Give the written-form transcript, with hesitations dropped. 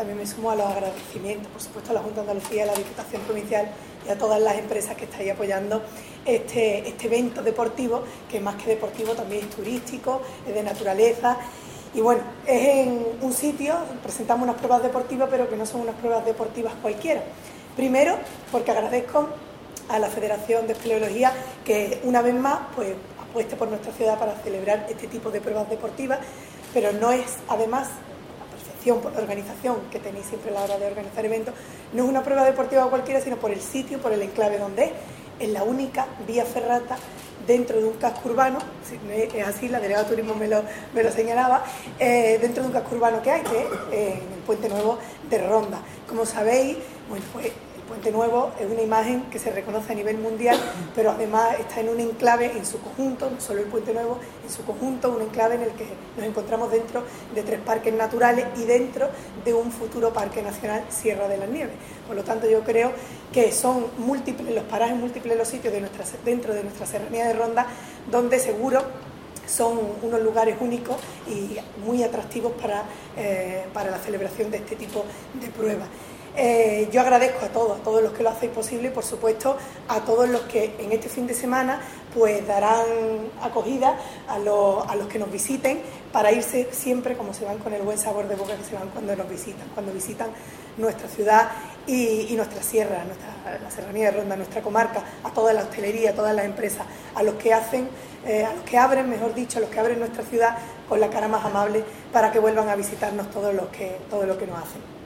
también me sumo a los agradecimientos, por supuesto, a la Junta de Andalucía, a la Diputación Provincial y a todas las empresas que estáis apoyando este evento deportivo, que más que deportivo también es turístico, es de naturaleza. Y bueno, es en un sitio, presentamos unas pruebas deportivas, pero que no son unas pruebas deportivas cualquiera. Primero, porque agradezco a la Federación de Espeleología que una vez más pues apueste por nuestra ciudad para celebrar este tipo de pruebas deportivas, pero no es además la perfección por la organización que tenéis siempre a la hora de organizar eventos, no es una prueba deportiva cualquiera, sino por el sitio, por el enclave donde es la única vía ferrata dentro de un casco urbano, es así, la delegada de turismo me lo señalaba, dentro de un casco urbano que hay, que es en el Puente Nuevo de Ronda. Como sabéis, bueno, pues el Puente Nuevo es una imagen que se reconoce a nivel mundial, pero además está en un enclave en su conjunto, no solo el Puente Nuevo, en su conjunto, un enclave en el que nos encontramos dentro de 3 parques naturales y dentro de un futuro Parque Nacional Sierra de las Nieves. Por lo tanto, yo creo que son múltiples los parajes, múltiples los sitios dentro de nuestra serranía de Ronda, donde seguro son unos lugares únicos y muy atractivos para la celebración de este tipo de pruebas. Yo agradezco a todos los que lo hacéis posible y por supuesto a todos los que en este fin de semana pues darán acogida a los que nos visiten para irse siempre como se van con el buen sabor de boca que se van cuando nos visitan, cuando visitan nuestra ciudad y nuestra sierra, la serranía de Ronda, nuestra comarca, a toda la hostelería, a todas las empresas, a los que abren, mejor dicho, a los que abren nuestra ciudad con la cara más amable para que vuelvan a visitarnos todo lo que nos hacen.